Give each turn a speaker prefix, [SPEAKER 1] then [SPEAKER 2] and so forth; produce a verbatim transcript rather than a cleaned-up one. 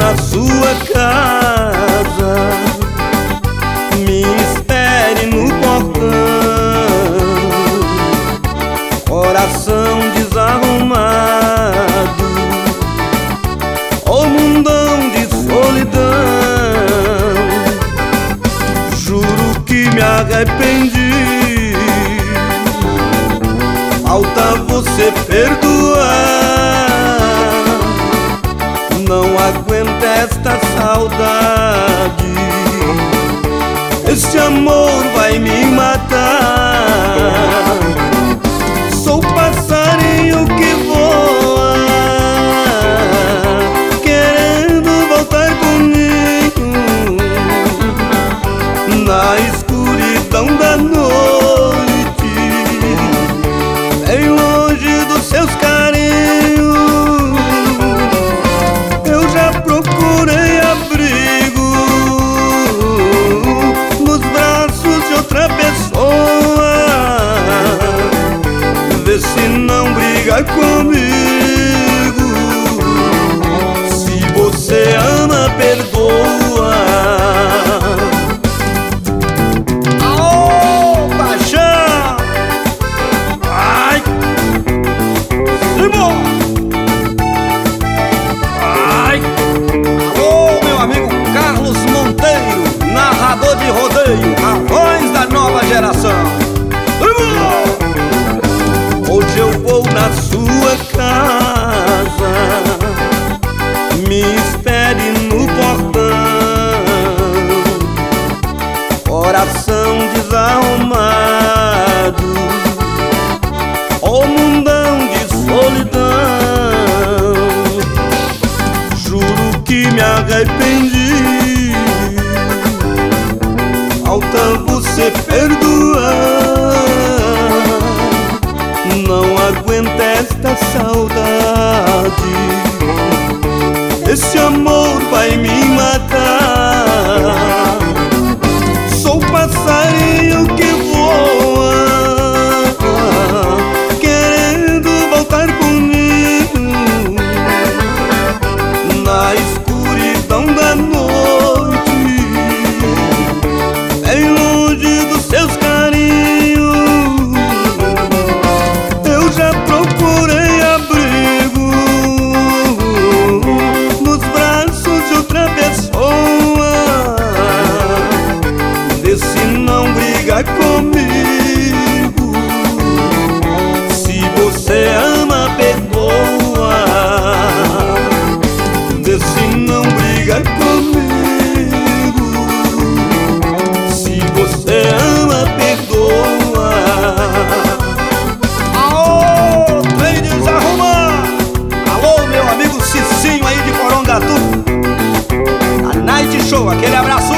[SPEAKER 1] na sua casa, me espere no portão. Coração desarrumado, ô mundão de solidão. Juro que me arrependi, falta você perdoar. Não aguento esta saudade, esse amor vai me matar. Sou passarinho que voa, querendo voltar pro ninho, na escuridão da noite, bem longe dos seus carinhos. Eu já procurei abrigo nos braços de outra pessoa. Vê se não briga comigo. Se você ama, perdoa. Aô, paixão! Ai! Simão! Ai! Alô, meu amigo Carlos Monteiro, narrador de rodeio, a voz da nova geração. Simão! Hoje eu vou na sua casa, me espere no portão. Coração desarrumado, ô mundão de solidão. Juro que me arrependi, falta você perdoar. Não aguento esta saudade, esse amor vai me matar. Sou passarinho que voa, querendo voltar pro ninho, na escuridão da noite, bem longe dos seus carinhos. Já procurei abrigo nos braços de outra pessoa. Vê se não briga comigo. Se você ama, perdoa. Vê se não briga comigo. Se você ama, perdoa. Cicinho aí de Porongatu, a Night Show, aquele abraço.